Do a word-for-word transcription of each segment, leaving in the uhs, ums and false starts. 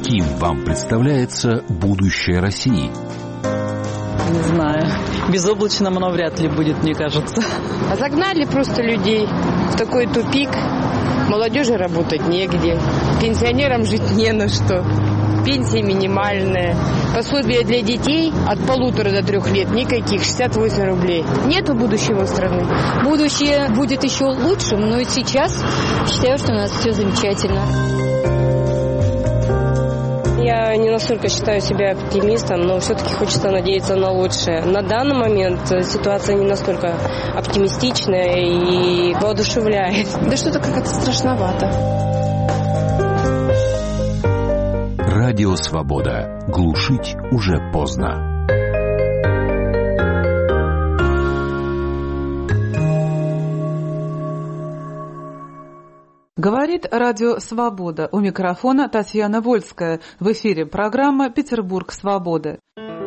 Каким вам представляется будущее России? Не знаю. Безоблачным оно вряд ли будет, мне кажется. А загнали просто людей в такой тупик. Молодежи работать негде. Пенсионерам жить не на что. Пенсия минимальная. Пособие для детей от полутора до трех лет никаких, шестьдесят восемь рублей. Нету будущего страны. Будущее будет еще лучшим, но и сейчас считаю, что у нас все замечательно. Я не настолько считаю себя оптимистом, но все-таки хочется надеяться на лучшее. На данный момент ситуация не настолько оптимистичная и воодушевляет. Да что-то как-то страшновато. Радио «Свобода». Глушить уже поздно. Говорит радио «Свобода». У микрофона Татьяна Вольская. В эфире программа «Петербург. Свобода».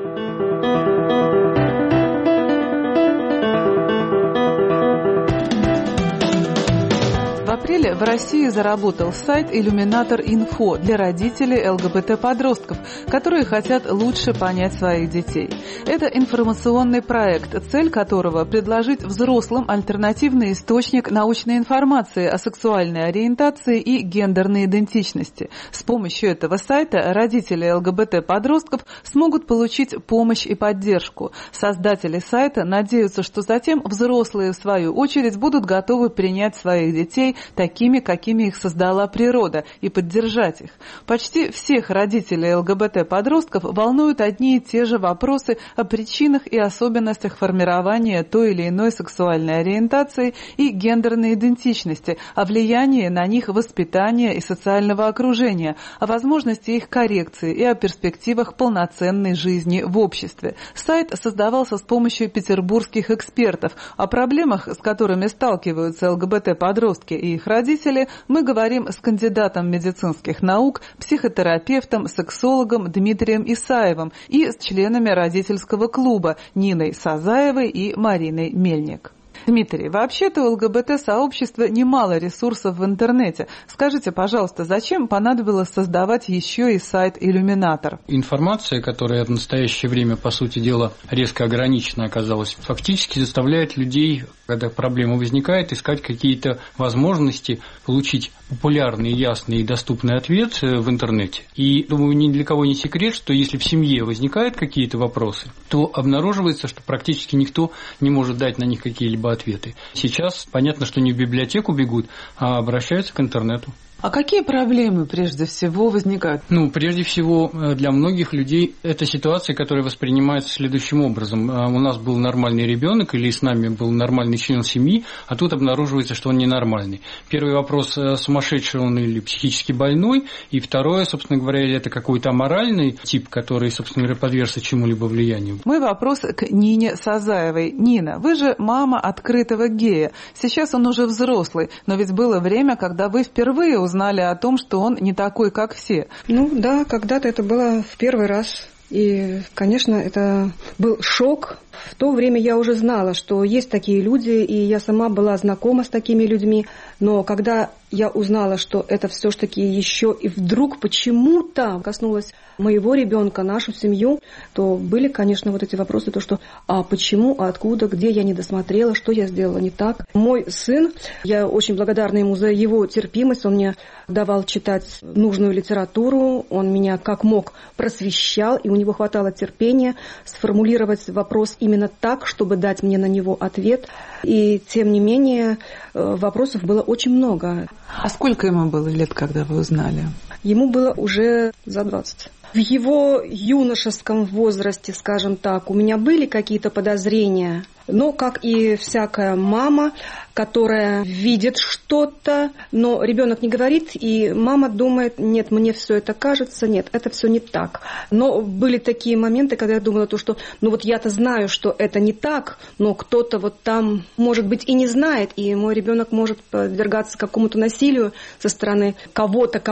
В апреле в России заработал сайт «Иллюминатор Инфо» для родителей ЛГБТ-подростков, которые хотят лучше понять своих детей. Это информационный проект, цель которого – предложить взрослым альтернативный источник научной информации о сексуальной ориентации и гендерной идентичности. С помощью этого сайта родители ЛГБТ-подростков смогут получить помощь и поддержку. Создатели сайта надеются, что затем взрослые, в свою очередь, будут готовы принять своих детей такими, какими их создала природа, и поддержать их. Почти всех родителей ЛГБТ-подростков волнуют одни и те же вопросы о причинах и особенностях формирования той или иной сексуальной ориентации и гендерной идентичности, о влиянии на них воспитания и социального окружения, о возможности их коррекции и о перспективах полноценной жизни в обществе. Сайт создавался с помощью петербургских экспертов. О проблемах, с которыми сталкиваются ЛГБТ-подростки и их родители, мы говорим с кандидатом медицинских наук, психотерапевтом, сексологом Дмитрием Исаевым и с членами родительского клуба Ниной Сазаевой и Мариной Мельник. Дмитрий, вообще-то у ЛГБТ-сообщества немало ресурсов в интернете. Скажите, пожалуйста, зачем понадобилось создавать еще и сайт «Иллюминатор»? Информация, которая в настоящее время, по сути дела, резко ограничена оказалась, фактически заставляет людей, когда проблема возникает, искать какие-то возможности получить популярный, ясный и доступный ответ в интернете. И, думаю, ни для кого не секрет, что если в семье возникают какие-то вопросы, то обнаруживается, что практически никто не может дать на них какие-либо ответы. Сейчас понятно, что не в библиотеку бегут, а обращаются к интернету. А какие проблемы прежде всего возникают? Ну, прежде всего, для многих людей это ситуация, которая воспринимается следующим образом. У нас был нормальный ребенок или с нами был нормальный член семьи, а тут обнаруживается, что он ненормальный. Первый вопрос, сумасшедший он или психически больной, и второе, собственно говоря, это какой-то аморальный тип, который, собственно говоря, подвергся чему-либо влиянию. Мой вопрос к Нине Сазаевой. Нина, вы же мама открытого гея. Сейчас он уже взрослый, но ведь было время, когда вы впервые узнали о том, что он не такой, как все. Ну да, когда-то это было в первый раз. И, конечно, это был шок. В то время я уже знала, что есть такие люди, и я сама была знакома с такими людьми. Но когда я узнала, что это все-таки еще и вдруг почему-то коснулось моего ребенка, нашу семью, то были, конечно, вот эти вопросы, то что а почему, а откуда, где я не досмотрела, что я сделала не так. Мой сын, я очень благодарна ему за его терпимость, он мне давал читать нужную литературу, он меня как мог просвещал, и у него хватало терпения сформулировать вопрос именно так, чтобы дать мне на него ответ. И тем не менее вопросов было очень много. А сколько ему было лет, когда вы узнали? Ему было уже за двадцать. В его юношеском возрасте, скажем так, у меня были какие-то подозрения, но, как и всякая мама, которая видит что-то, но ребенок не говорит, и мама думает, нет, мне все это кажется, нет, это все не так. Но были такие моменты, когда я думала, то, что, ну вот я-то знаю, что это не так, но кто-то вот там, может быть, и не знает, и мой ребенок может подвергаться какому-то насилию со стороны кого-то, кому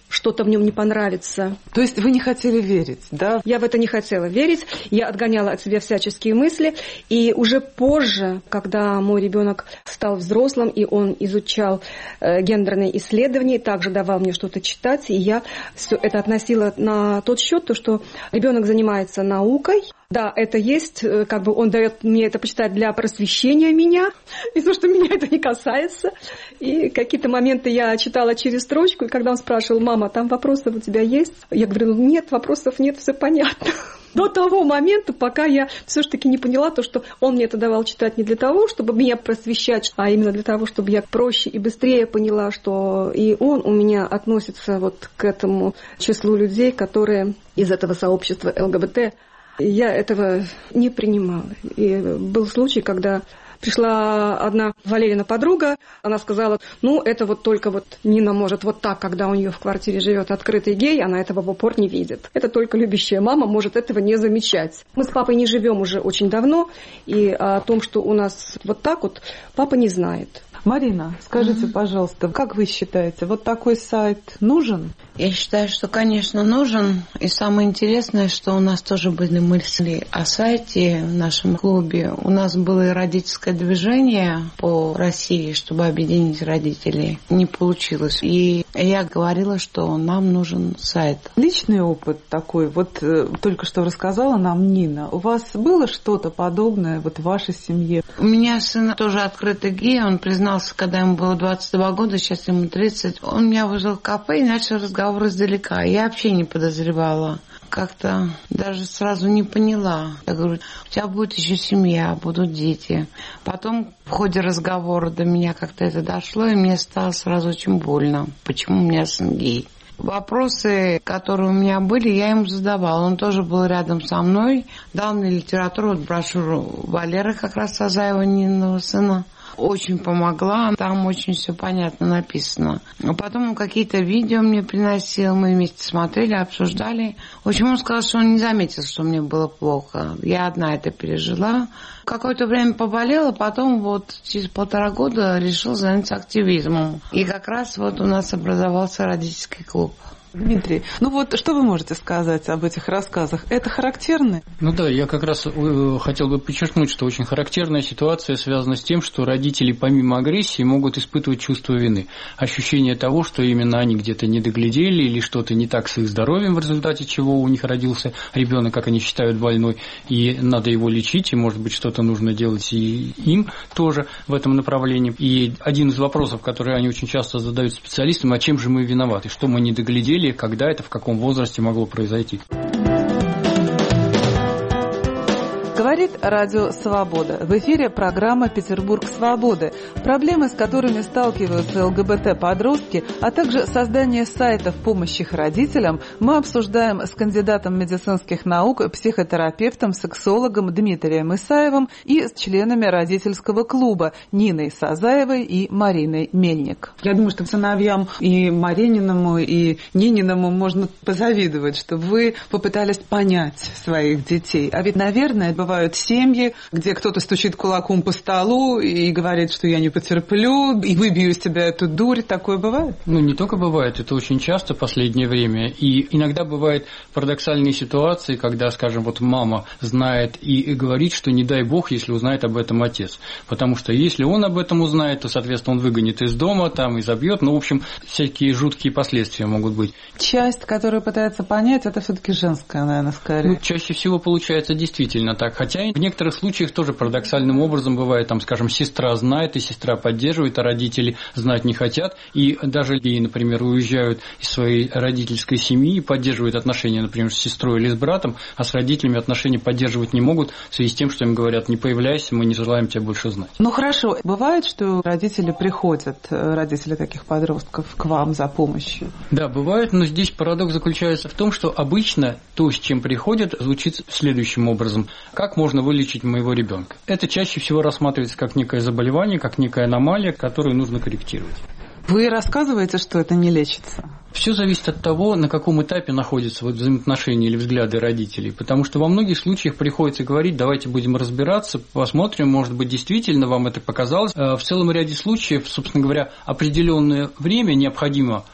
что-то в нем не понравится. То есть вы не хотели верить, да? Я в это не хотела верить. Я отгоняла от себя всяческие мысли. И уже позже, когда мой ребенок стал взрослым, и он изучал э, гендерные исследования, также давал мне что-то читать, и я все это относила на тот счет, то, что ребенок занимается наукой. Да, это есть, как бы он дает мне это почитать для просвещения меня, и то, что меня это не касается. И какие-то моменты я читала через строчку, и когда он спрашивал: мама, там вопросы у тебя есть? Я говорю: нет, вопросов нет, все понятно. До того момента, пока я все-таки не поняла то, что он мне это давал читать не для того, чтобы меня просвещать, а именно для того, чтобы я проще и быстрее поняла, что и он у меня относится вот к этому числу людей, которые из этого сообщества ЛГБТ. Я этого не принимала. И был случай, когда пришла одна Валерина подруга, она сказала: ну, это вот только вот Нина может вот так, когда у нее в квартире живет открытый гей, она этого в упор не видит. Это только любящая мама может этого не замечать. Мы с папой не живем уже очень давно, и о том, что у нас вот так вот, папа не знает. Марина, скажите, mm-hmm. пожалуйста, как вы считаете, вот такой сайт нужен? Я считаю, что, конечно, нужен. И самое интересное, что у нас тоже были мысли о сайте в нашем клубе. У нас было и родительское движение по России, чтобы объединить родителей. Не получилось. И я говорила, что нам нужен сайт. Личный опыт такой, вот э, только что рассказала нам Нина. У вас было что-то подобное вот в вашей семье? У меня сын тоже открытый гей, он признал, когда ему было двадцать два года, сейчас ему тридцать. Он меня вызвал в кафе и начал разговор издалека. Я вообще не подозревала. Как-то даже сразу не поняла. Я говорю: у тебя будет еще семья, будут дети. Потом в ходе разговора до меня как-то это дошло, и мне стало сразу очень больно. Почему у меня сын гей? Вопросы, которые у меня были, я ему задавала. Он тоже был рядом со мной. Дал мне литературу, вот брошюру Валеры, как раз Сазаева, Нининого сына. Очень помогла, там очень все понятно написано. А потом он какие-то видео мне приносил, мы вместе смотрели, обсуждали. В общем, он сказал, что он не заметил, что мне было плохо. Я одна это пережила. Какое-то время поболела, потом вот через полтора года решил заняться активизмом. И как раз вот у нас образовался родительский клуб. Дмитрий, ну вот что вы можете сказать об этих рассказах? Это характерно? Ну да, я как раз хотел бы подчеркнуть, что очень характерная ситуация связана с тем, что родители помимо агрессии могут испытывать чувство вины. Ощущение того, что именно они где-то не доглядели или что-то не так с их здоровьем, в результате чего у них родился ребенок, как они считают, больной, и надо его лечить, и может быть что-то нужно делать и им тоже в этом направлении. И один из вопросов, которые они очень часто задают специалистам: а чем же мы виноваты, что мы не доглядели, когда это, в каком возрасте могло произойти. Говорит Радио Свобода. В эфире программа «Петербург свободы». Проблемы, с которыми сталкиваются ЛГБТ-подростки, а также создание сайтов помощи их родителям, мы обсуждаем с кандидатом медицинских наук, психотерапевтом, сексологом Дмитрием Исаевым и с членами родительского клуба Ниной Сазаевой и Мариной Мельник. Я думаю, что сыновьям и Марининому, и Нининому можно позавидовать, что вы попытались понять своих детей. А ведь, наверное, бывает Бывают семьи, где кто-то стучит кулаком по столу и говорит, что я не потерплю, и выбью из тебя эту дурь. Такое бывает? Ну, не только бывает, это очень часто в последнее время. И иногда бывают парадоксальные ситуации, когда, скажем, вот мама знает и говорит, что не дай бог, если узнает об этом отец. Потому что если он об этом узнает, то, соответственно, он выгонит из дома, там, и забьет. Ну, в общем, всякие жуткие последствия могут быть. Часть, которая пытается понять, это все-таки женская, наверное, скорее. Ну, чаще всего получается действительно так. Хотя в некоторых случаях тоже парадоксальным образом бывает, там, скажем, сестра знает, и сестра поддерживает, а родители знать не хотят. И даже геи, например, уезжают из своей родительской семьи и поддерживают отношения, например, с сестрой или с братом, а с родителями отношения поддерживать не могут в связи с тем, что им говорят: не появляйся, мы не желаем тебя больше знать. Ну хорошо, бывает, что родители приходят, родители таких подростков, к вам за помощью? Да, бывает, но здесь парадокс заключается в том, что обычно то, с чем приходят, звучит следующим образом: как можно вылечить моего ребенка? Это чаще всего рассматривается как некое заболевание, как некая аномалия, которую нужно корректировать. Вы рассказываете, что это не лечится? Все зависит от того, на каком этапе находятся вот взаимоотношения или взгляды родителей. Потому что во многих случаях приходится говорить: давайте будем разбираться, посмотрим, может быть, действительно вам это показалось. В целом ряде случаев, собственно говоря, определенное время необходимо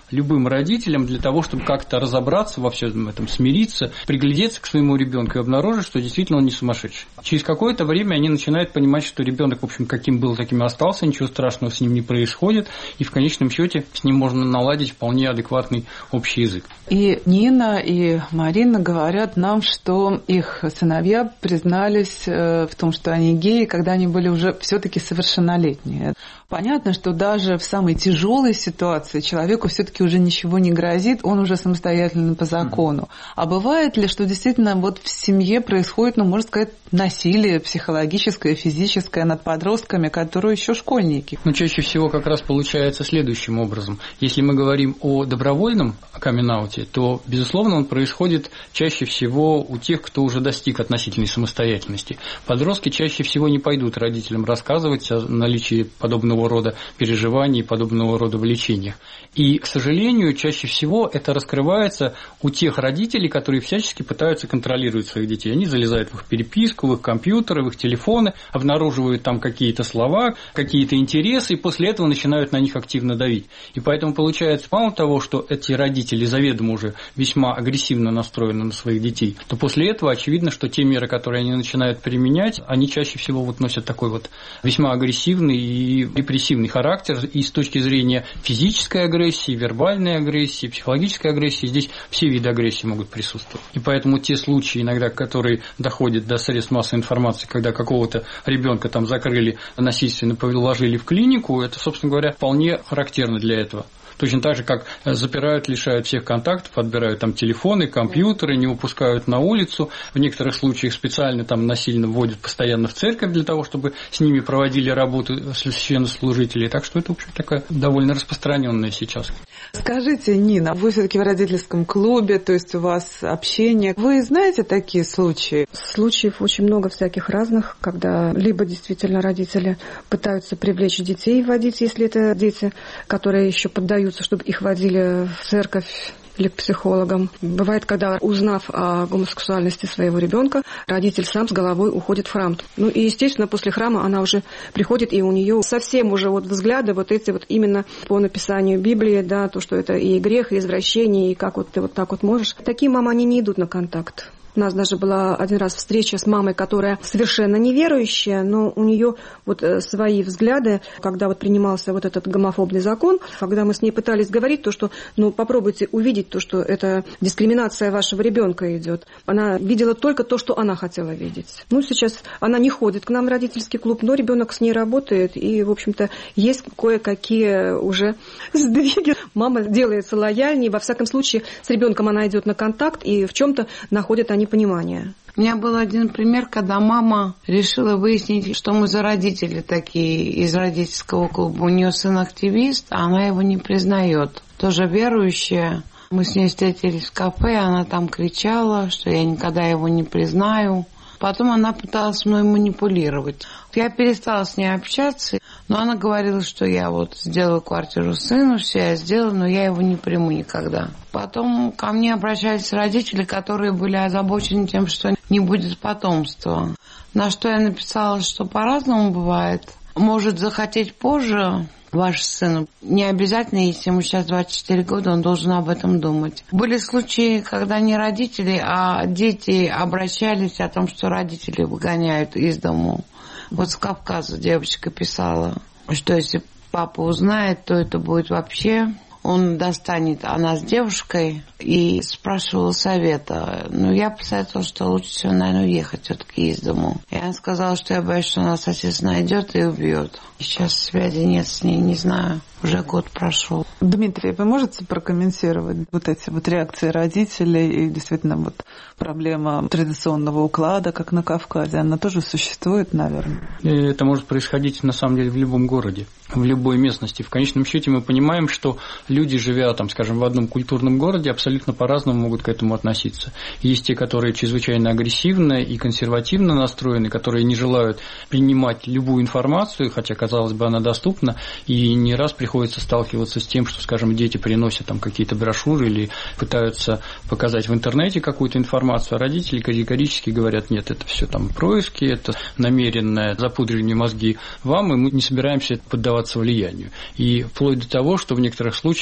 любым родителям для того, чтобы как-то разобраться во всем этом, смириться, приглядеться к своему ребенку и обнаружить, что действительно он не сумасшедший. Через какое-то время они начинают понимать, что ребенок, в общем, каким был, таким и остался, ничего страшного с ним не происходит, и в конечном счете с ним можно наладить вполне адекватный общий язык. И Нина, и Марина говорят нам, что их сыновья признались в том, что они геи, когда они были уже все-таки совершеннолетние. Понятно, что даже в самой тяжелой ситуации человеку все-таки уже ничего не грозит, он уже самостоятельно по закону. А бывает ли, что действительно вот в семье происходит, ну, можно сказать, насилие психологическое, физическое над подростками, которые еще школьники? Ну, чаще всего как раз получается следующим образом. Если мы говорим о добровольном камин-ауте, то, безусловно, он происходит чаще всего у тех, кто уже достиг относительной самостоятельности. Подростки чаще всего не пойдут родителям рассказывать о наличии подобного рода переживаний, подобного рода влечениях. И, к сожалению, чаще всего это раскрывается у тех родителей, которые всячески пытаются контролировать своих детей. Они залезают в их переписку, в их компьютеры, в их телефоны, обнаруживают там какие-то слова, какие-то интересы, и после этого начинают на них активно давить. И поэтому получается, мало того, что эти родители заведомо уже весьма агрессивно настроены на своих детей, то после этого очевидно, что те меры, которые они начинают применять, они чаще всего вот носят такой вот весьма агрессивный и репрессивный характер, и с точки зрения физической агрессии, вербальной агрессии, психологической агрессии, здесь все виды агрессии могут присутствовать. И поэтому те случаи, иногда, которые доходят до средств массовой информации, когда какого-то ребенка там закрыли, насильственно положили в клинику, это, собственно говоря, вполне характерно для этого. Точно так же, как запирают, лишают всех контактов, отбирают там телефоны, компьютеры, не выпускают на улицу. В некоторых случаях специально там насильно вводят постоянно в церковь для того, чтобы с ними проводили работу священнослужители. Так что это, в общем, такая довольно распространенная сейчас. Скажите, Нина, вы все-таки в родительском клубе, то есть у вас общение. Вы знаете такие случаи? Случаев очень много всяких разных, когда либо действительно родители пытаются привлечь детей, водить, если это дети, которые еще поддаются, чтобы их водили в церковь или к психологам. Бывает, когда, узнав о гомосексуальности своего ребенка, родитель сам с головой уходит в храм. Ну и, естественно, после храма она уже приходит, и у нее совсем уже вот взгляды вот эти вот именно по написанию Библии, да, то, что это и грех, и извращение, и как вот ты вот так вот можешь. Такие мамы, они не идут на контакт. У нас даже была один раз встреча с мамой, которая совершенно неверующая, но у нее вот свои взгляды, когда вот принимался вот этот гомофобный закон, когда мы с ней пытались говорить, то, что, ну, попробуйте увидеть то, что это дискриминация вашего ребенка идет. Она видела только то, что она хотела видеть. Ну, сейчас она не ходит к нам в родительский клуб, но ребенок с ней работает, и, в общем-то, есть кое-какие уже сдвиги. Мама делается лояльнее, во всяком случае, с ребенком она идет на контакт, и в чем-то находят они понимания. У меня был один пример, когда мама решила выяснить, что мы за родители такие из родительского клуба. У нее сын активист, а она его не признает. Тоже верующая. Мы с ней встретились в кафе, она там кричала, что я никогда его не признаю. Потом она пыталась мной манипулировать. Я перестала с ней общаться, но она говорила, что я вот сделаю квартиру сыну, все я сделаю, но я его не приму никогда. Потом ко мне обращались родители, которые были озабочены тем, что не будет потомства. На что я написала, что по-разному бывает. Может захотеть позже ваш сын. Не обязательно, если ему сейчас двадцать четыре года, он должен об этом думать. Были случаи, когда не родители, а дети обращались о том, что родители выгоняют из дому. Вот с Кавказа девочка писала, что если папа узнает, то это будет вообще... Он достанет, она с девушкой, и спрашивала совета. Ну, я посоветовала, что лучше всего, наверное, уехать все-таки из дому. И она сказала, что я боюсь, что нас отец найдет и убьет. Сейчас связи нет с ней, не знаю. Уже год прошел. Дмитрий, вы можете прокомментировать вот эти вот реакции родителей и действительно вот проблема традиционного уклада, как на Кавказе, она тоже существует, наверное? И это может происходить, на самом деле, в любом городе, в любой местности. В конечном счете мы понимаем, что люди, живя, там, скажем, в одном культурном городе, абсолютно по-разному могут к этому относиться. Есть те, которые чрезвычайно агрессивно и консервативно настроены, которые не желают принимать любую информацию, хотя, казалось бы, она доступна, и не раз приходится сталкиваться с тем, что, скажем, дети приносят там какие-то брошюры или пытаются показать в интернете какую-то информацию, а родители категорически говорят, нет, это все там происки, это намеренное запудривание мозги вам, и мы не собираемся поддаваться влиянию. И вплоть до того, что в некоторых случаях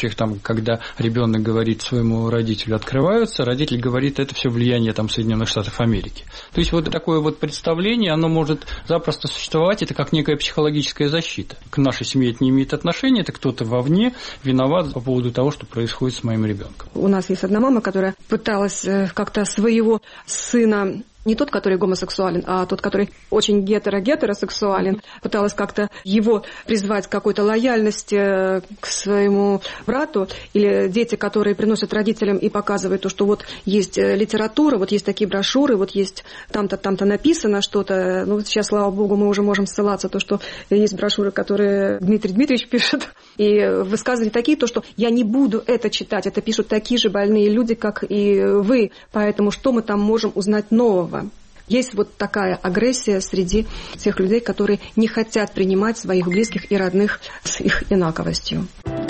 случаях, там, когда ребенок говорит своему родителю «открываются», родитель говорит, это все влияние там, Соединенных Штатов Америки. То есть вот такое вот представление, оно может запросто существовать, это как некая психологическая защита. К нашей семье это не имеет отношения, это кто-то вовне виноват по поводу того, что происходит с моим ребенком. У нас есть одна мама, которая пыталась как-то своего сына, не тот, который гомосексуален, а тот, который очень гетеро-гетеросексуален, пыталась как-то его призвать к какой-то лояльности к своему брату, или дети, которые приносят родителям и показывают то, что вот есть литература, вот есть такие брошюры, вот есть там-то, там-то написано что-то. Ну, сейчас, слава богу, мы уже можем ссылаться, то, что есть брошюры, которые Дмитрий Дмитриевич пишет, и высказывания такие, то, что я не буду это читать, это пишут такие же больные люди, как и вы, поэтому что мы там можем узнать нового? Есть вот такая агрессия среди тех людей, которые не хотят принимать своих близких и родных с их инаковостью.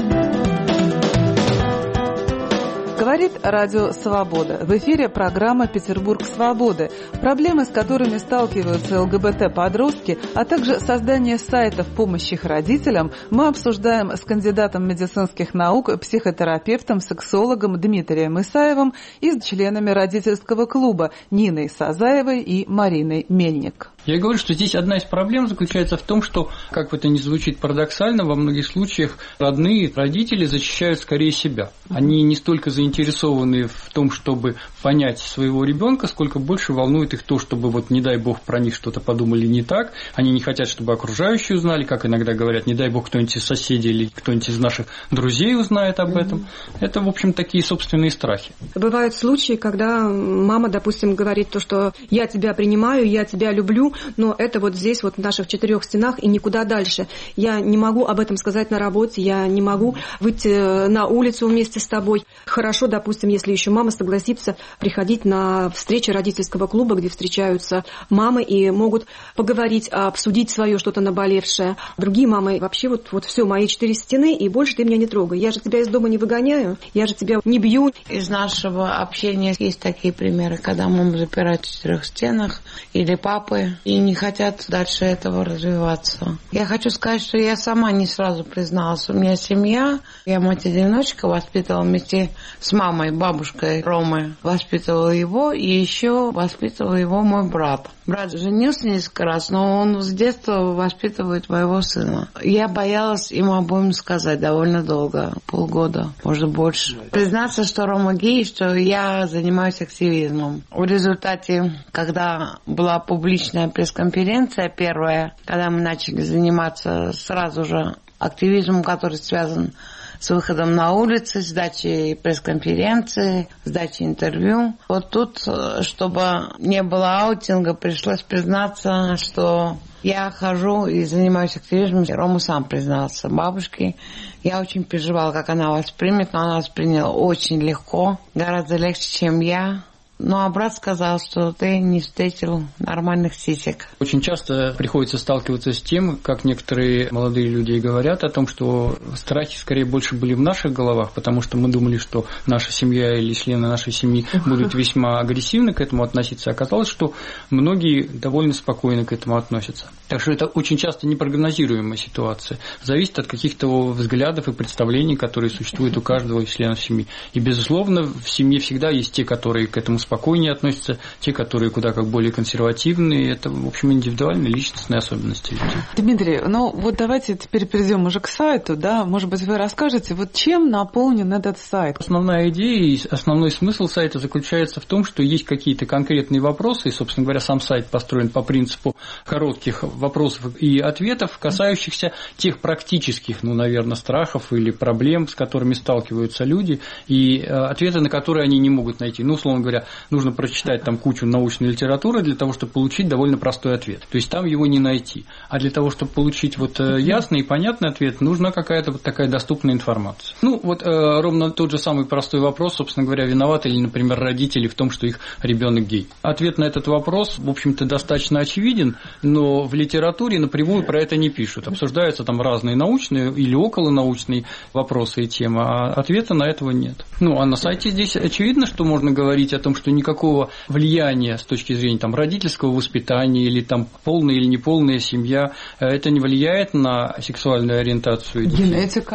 Говорит Радио Свобода. В эфире программа «Петербург свободы». Проблемы, с которыми сталкиваются ЛГБТ-подростки, а также создание сайтов помощи их родителям, мы обсуждаем с кандидатом медицинских наук, психотерапевтом, сексологом Дмитрием Исаевым и с членами родительского клуба Ниной Сазаевой и Мариной Мельник. Я говорю, что здесь одна из проблем заключается в том, что, как бы это ни звучит парадоксально, во многих случаях родные, родители защищают скорее себя. Они не столько заинтересованы в том, чтобы понять своего ребенка, сколько больше волнует их то, чтобы, вот, не дай бог, про них что-то подумали не так. Они не хотят, чтобы окружающие узнали, как иногда говорят, не дай бог, кто-нибудь из соседей или кто-нибудь из наших друзей узнает об этом. Mm-hmm. Это, в общем, такие собственные страхи. Бывают случаи, когда мама, допустим, говорит то, что я тебя принимаю, я тебя люблю, но это вот здесь, вот в наших четырех стенах и никуда дальше. Я не могу об этом сказать на работе, я не могу выйти на улицу вместе с тобой. Хорошо, допустим, если еще мама согласится приходить на встречи родительского клуба, где встречаются мамы и могут поговорить, обсудить свое что-то наболевшее. Другие мамы вообще вот, вот все, мои четыре стены, и больше ты меня не трогай. Я же тебя из дома не выгоняю, я же тебя не бью. Из нашего общения есть такие примеры, когда маму запирают в четырех стенах, или папы, и не хотят дальше этого развиваться. Я хочу сказать, что я сама не сразу призналась. У меня семья, я мать-одиночка, воспитывала вместе с мамой, бабушкой Ромы, воспитывала его, и еще воспитывал его мой брат. Брат женился несколько раз, но он с детства воспитывает моего сына. Я боялась им обоим сказать довольно долго, полгода, может больше. Признаться, что Рома гей, что я занимаюсь активизмом. В результате, когда была публичная пресс-конференция первая, когда мы начали заниматься сразу же активизмом, который связан с выходом на улицы, с дачей пресс-конференции, с дачей интервью. Вот тут, чтобы не было аутинга, пришлось признаться, что я хожу и занимаюсь активизмом. Рома сам признался бабушке. Я очень переживала, как она воспримет, но она восприняла очень легко, гораздо легче, чем я. Ну, а брат сказал, что ты не встретил нормальных сисек. Очень часто приходится сталкиваться с тем, как некоторые молодые люди говорят о том, что страхи скорее больше были в наших головах, потому что мы думали, что наша семья или члены нашей семьи будут весьма агрессивно к этому относиться. Оказалось, что многие довольно спокойно к этому относятся. Так что это очень часто непрогнозируемая ситуация. Зависит от каких-то взглядов и представлений, которые существуют у каждого из членов семьи. И, безусловно, в семье всегда есть те, которые к этому спокойнее относятся, те, которые куда как более консервативные. Это, в общем, индивидуальные личностные особенности людей. Дмитрий, ну вот давайте теперь перейдем уже к сайту, да? Может быть, вы расскажете, вот чем наполнен этот сайт? Основная идея и основной смысл сайта заключается в том, что есть какие-то конкретные вопросы, и, собственно говоря, сам сайт построен по принципу коротких вопросов и ответов, касающихся тех практических, ну, наверное, страхов или проблем, с которыми сталкиваются люди, и ответы на которые они не могут найти. Ну, условно говоря, нужно прочитать там кучу научной литературы для того, чтобы получить довольно простой ответ. То есть там его не найти. А для того, чтобы получить вот ясный и понятный ответ, нужна какая-то вот такая доступная информация. Ну, вот ровно тот же самый простой вопрос, собственно говоря, виноваты ли, например, родители в том, что их ребенок гей. Ответ на этот вопрос, в общем-то, достаточно очевиден, но в литературе напрямую про это не пишут. Обсуждаются там разные научные или околонаучные вопросы и темы, а ответа на этого нет. Ну, а на сайте здесь очевидно, что можно говорить о том, что никакого влияния с точки зрения там, родительского воспитания или там полная или неполная семья, это не влияет на сексуальную ориентацию детей. Генетика.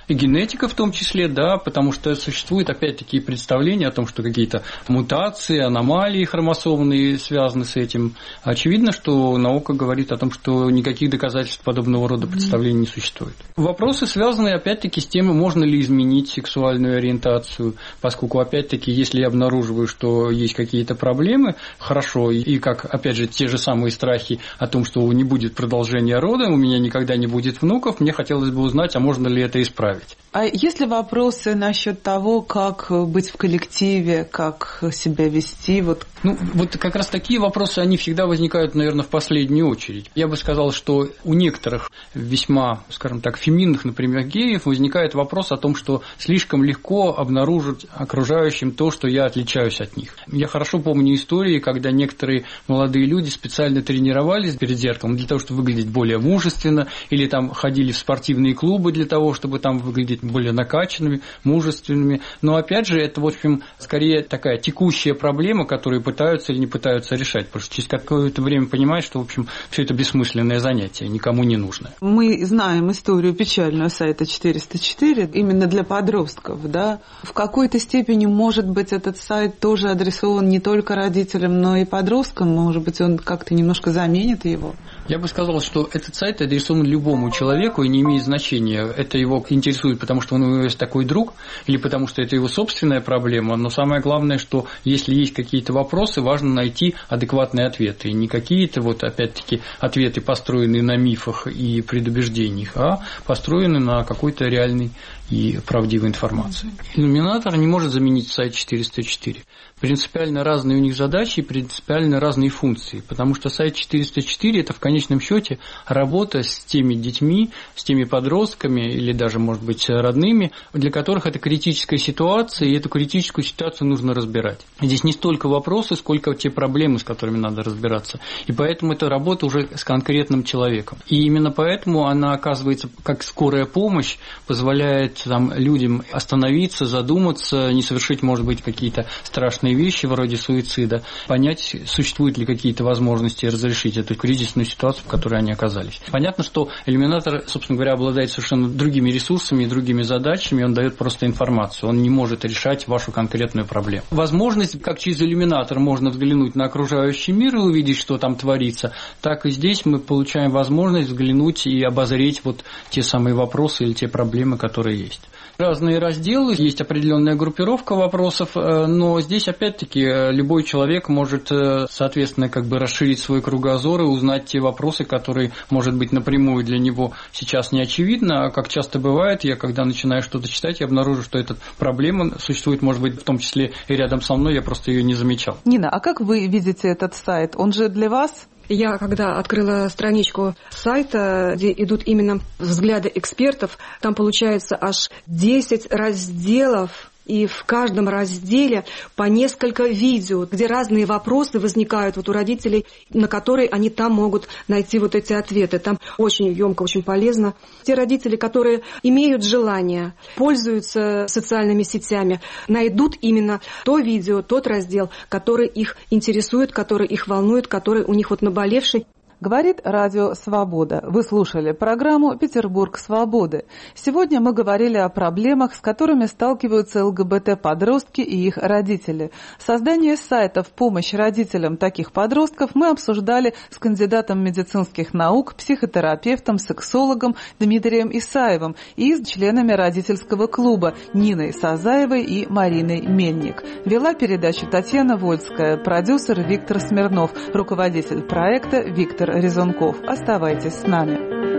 и генетика в том числе, да, потому что существует опять-таки представление о том, что какие-то мутации, аномалии хромосомные связаны с этим. Очевидно, что наука говорит о том, что никаких доказательств подобного рода представлений не существует. Вопросы связаны опять-таки с тем, можно ли изменить сексуальную ориентацию, поскольку опять-таки, если я обнаруживаю, что есть какие-то проблемы, хорошо, и как, опять же, те же самые страхи о том, что не будет продолжения рода, у меня никогда не будет внуков, мне хотелось бы узнать, а можно ли это исправить. А есть ли вопросы насчет того, как быть в коллективе, как себя вести? Вот. Ну, вот как раз такие вопросы, они всегда возникают, наверное, в последнюю очередь. Я бы сказал, что у некоторых весьма, скажем так, феминных, например, геев возникает вопрос о том, что слишком легко обнаружить окружающим то, что я отличаюсь от них. Я хорошо помню истории, когда некоторые молодые люди специально тренировались перед зеркалом для того, чтобы выглядеть более мужественно, или там ходили в спортивные клубы для того, чтобы там выглядеть более накачанными, мужественными. Но опять же, это, в общем, скорее такая текущая проблема, которую пытаются или не пытаются решать, потому что через какое-то время понимаешь, что, в общем, все это бессмысленное занятие, никому не нужно. Мы знаем историю печальную сайта четыреста четыре именно для подростков, да? В какой-то степени, может быть, этот сайт тоже адресован не только родителям, но и подросткам, может быть, он как-то немножко заменит его? Я бы сказал, что этот сайт адресован любому человеку и не имеет значения, это его интересует, потому что он у него есть такой друг, или потому что это его собственная проблема, но самое главное, что если есть какие-то вопросы, важно найти адекватные ответы, и не какие-то, вот опять-таки, ответы, построенные на мифах и предубеждениях, а построенные на какой-то реальной и правдивой информации. Иллюминатор не может заменить сайт четыреста четыре. Принципиально разные у них задачи и принципиально разные функции, потому что сайт четыреста четыре – это в конечном счете работа с теми детьми, с теми подростками или даже, может быть, родными, для которых это критическая ситуация, и эту критическую ситуацию нужно разбирать. Здесь не столько вопросы, сколько те проблемы, с которыми надо разбираться. И поэтому это работа уже с конкретным человеком. И именно поэтому она оказывается как скорая помощь, позволяет там, людям остановиться, задуматься, не совершить, может быть, какие-то страшные вещи вроде суицида, понять, существуют ли какие-то возможности разрешить эту кризисную ситуацию, в которой они оказались. Понятно, что иллюминатор, собственно говоря, обладает совершенно другими ресурсами и другими задачами, он дает просто информацию, он не может решать вашу конкретную проблему. Возможность, как через иллюминатор можно взглянуть на окружающий мир и увидеть, что там творится, так и здесь мы получаем возможность взглянуть и обозреть вот те самые вопросы или те проблемы, которые есть. Разные разделы, есть определенная группировка вопросов, но здесь опять-таки любой человек может, соответственно, как бы расширить свой кругозор и узнать те вопросы, которые, может быть, напрямую для него сейчас не очевидны, а как часто бывает, я когда начинаю что-то читать, я обнаружу, что эта проблема существует, может быть, в том числе и рядом со мной, я просто ее не замечал. Нина, а как вы видите этот сайт? Он же для вас? Я, когда открыла страничку сайта, где идут именно взгляды экспертов, там получается аж десять разделов, и в каждом разделе по несколько видео, где разные вопросы возникают вот у родителей, на которые они там могут найти вот эти ответы. Там очень емко, очень полезно. Те родители, которые имеют желание, пользуются социальными сетями, найдут именно то видео, тот раздел, который их интересует, который их волнует, который у них вот наболевший. Говорит Радио Свобода. Вы слушали программу «Петербург свободы». Сегодня мы говорили о проблемах, с которыми сталкиваются ЛГБТ-подростки и их родители. Создание сайта в помощь родителям таких подростков мы обсуждали с кандидатом медицинских наук, психотерапевтом, сексологом Дмитрием Исаевым и с членами родительского клуба Ниной Сазаевой и Мариной Мельник. Вела передачу Татьяна Вольская, продюсер Виктор Смирнов, руководитель проекта Виктор Резунков. Оставайтесь с нами.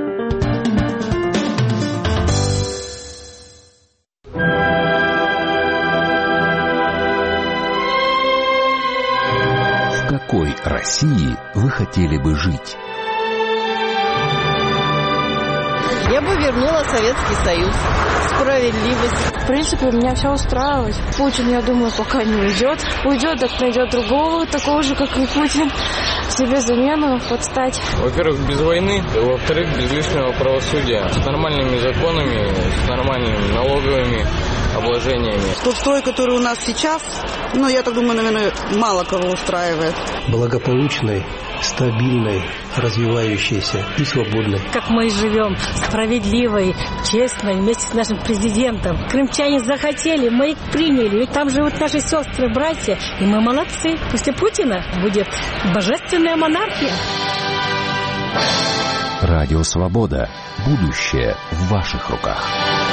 В какой России вы хотели бы жить? Я бы вернула Советский Союз. Справедливость. В принципе, меня все устраивает. Путин, я думаю, пока не уйдет. Уйдет, так найдет другого, такого же, как и Путин. Себе замену подстать. Во-первых, без войны. Во-вторых, без лишнего правосудия. С нормальными законами, с нормальными налоговыми обложениями. Тот строй, который у нас сейчас, ну, я так думаю, наверное, мало кого устраивает. Благополучной, стабильной, развивающейся и свободной. Как мы живем, справедливой, честной, вместе с нашим президентом. Крымчане захотели, мы их приняли. Ведь там живут наши сестры, братья, и мы молодцы. После Путина будет божественная монархия. Радио «Свобода». Будущее в ваших руках.